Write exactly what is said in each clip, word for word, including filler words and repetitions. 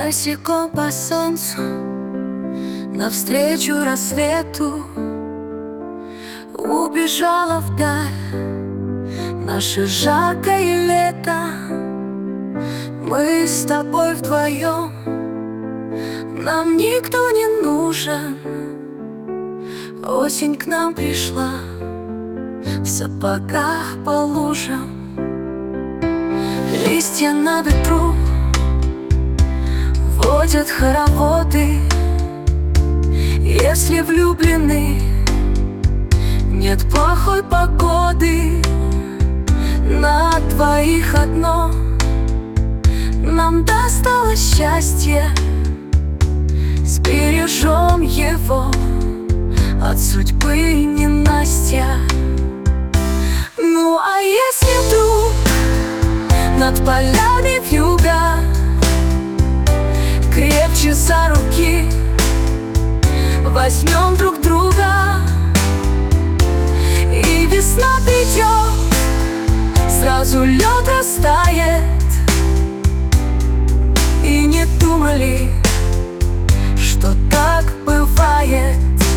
Босиком по солнцу, навстречу рассвету, убежала вдаль наше жаркое лето. Мы с тобой вдвоем, нам никто не нужен. Осень к нам пришла в сапогах по лужам. Листья на ветру водят хороводы. Если влюблены, нет плохой погоды. На двоих одно нам досталось счастье. Сбережем его от судьбы ненастья. Ну а если вдруг над полями вьюга, крепче за руки возьмем друг друга, и весна придет, сразу лед растает. И не думали, что так бывает.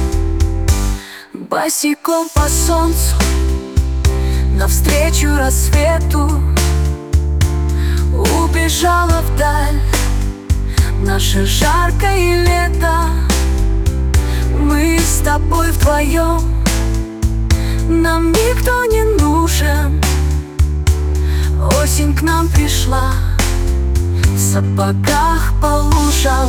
Босиком по солнцу, навстречу рассвету, убежала вдаль наше жаркое лето. Мы с тобой вдвоем, нам никто не нужен. Осень к нам пришла в сапогах по лужам.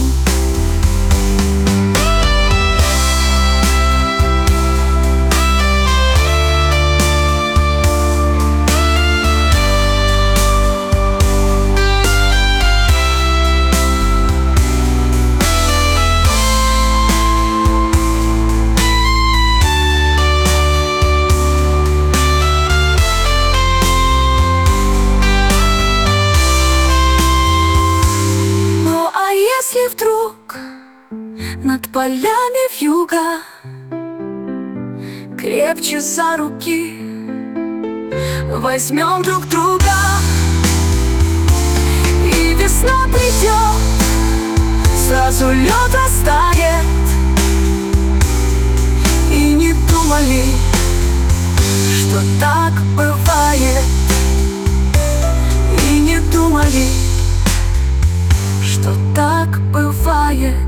Если вдруг над полями вьюга, крепче за руки возьмем друг друга, и весна придет, сразу лед растает. И не думали, что так бывает. И не думали, что так бывает.